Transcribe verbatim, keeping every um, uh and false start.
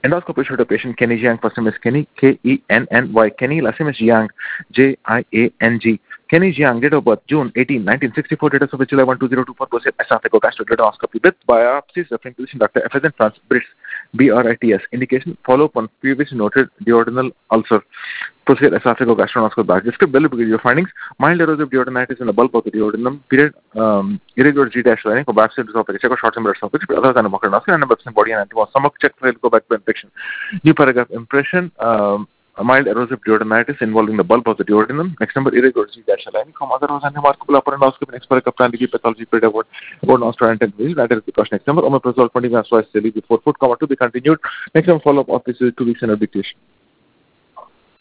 Endoscopy showed a patient Kenny Jiang, first name is Kenny, K E N N Y, Kenny, last name is Jiang, J I A N G. Kenny Jiang, date of birth June eighteenth, nineteen sixty-four, date of service July first, two thousand twenty-four, procedure esophagogastric endoscopy with biopsies referring to Doctor F S N France, Brits, B R I T S. Indication, follow-up on previously noted duodenal ulcer. Procedure esophagogastroscopy back. Describe well your findings. Mild erosive duodenitis in the bulb of the duodenum. Period. Um, irregular G dash lining. Go back to the esophagus. Check out short term esophagus. Other than a mockery. And number percent body and anti stomach check. Go back to infection. New paragraph. Impression. Um, a mild erosive duodenitis involving the bulb of the duodenum. Next number, irregular G dash lining. Come other was unremarkable upper endoscopy. Next paragraph, plan to keep pathology period about about nostril vision. That is because next number, omeprazole twenty grams twice daily before food. Comma to be continued. Next number, follow up of this is two weeks in a dictation.